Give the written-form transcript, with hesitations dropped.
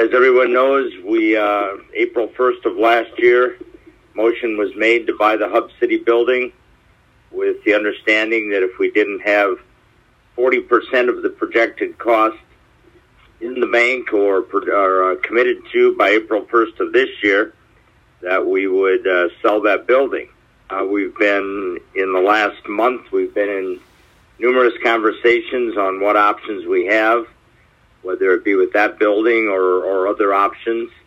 As everyone knows, April 1st of last year, motion was made to buy the Hub City building with the understanding that if we didn't have 40% of the projected cost in the bank or committed to by April 1st of this year, that we would sell that building. In the last month, we've been in numerous conversations on what options we have, whether it be with that building or other options.